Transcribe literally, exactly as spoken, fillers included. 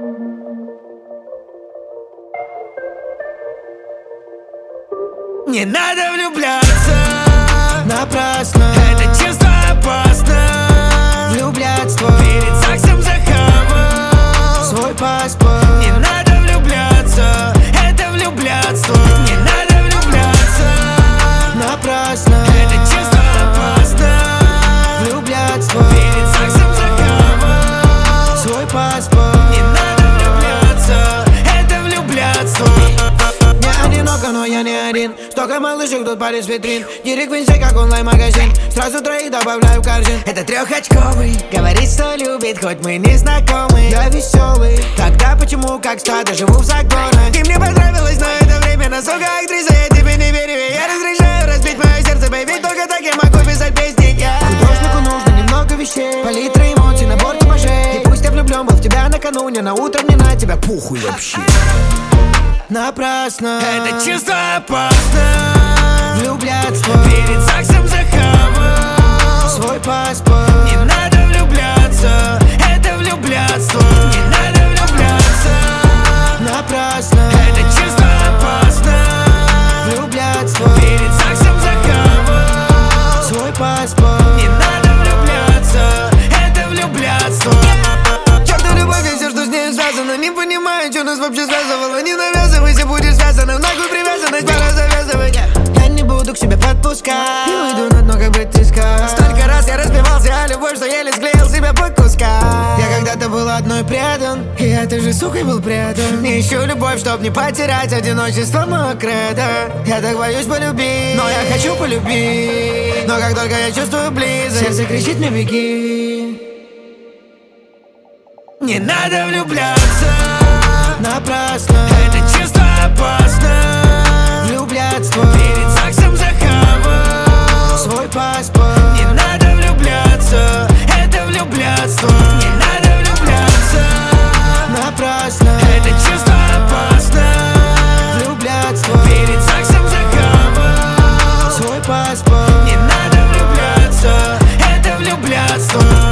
Не надо влюбляться напрасно, это чувство опасно. влюбляться Перед сексом захавал свой паспорт. Не надо влюбляться, это влюбляться. Не надо влюбляться Напрасно, это чувство опасно. влюбляться Перед сексом захавал свой паспорт. Не надо влюбляться, это влюбляться. Не одиноко, но я не один. Столько малышек тут парень с витрин. Директ винсей, как онлайн-магазин. Сразу троих добавляю в корзин. Это трехочковый, говорит, что любит, хоть мы не знакомы. Я веселый, Тогда почему, как стадо, живу в загонах? Ты мне понравилась, но это временно, сука, актриса. Я тебе не верю, и я разрешаю разбить мое сердце, бэйби. Только так я могу писать песни, я художнику нужно немного вещей. Палитра эмоций, набор типажей. И пусть я влюблен был в тебя накануне, на утро мне на тебя похуй вообще. Напрасно, Это чувство опасно. влюбляться Перед сексом захавал свой паспорт. Не надо влюбляться, это влюбляться. Не надо влюбляться, Напрасно, это чувство опасно. влюбляться Перед сексом захавал свой паспорт. Не надо влюбляться, это влюбляться. Чёртова любовь и все, что с ней связано. Не понимаю, что нас вообще связывало. Не навязывайся, будешь связана. Нахуй привязанность, пора завязывать. Я не буду к себе подпускать. И уйду на дно, как бы ты сказал. Столько раз я разбивался о любовь, что еле склеил себя по кускам. Я когда-то был одной предан, и этой же сукой был предан. Не ищу любовь, чтоб не потерять одиночество мокрое, да. Я так боюсь полюбить, но я хочу полюбить. Но как только я чувствую близость, сердце кричит мне беги. Не надо влюбляться, Напрасно, это чувство опасно. влюбляться Перед сексом захавал свой паспорт. Не надо влюбляться, это влюбляться. Не надо влюбляться, Напрасно, это чувство опасно. влюбляться Перед сексом захавал свой паспорт. Не надо влюбляться, это влюбляться.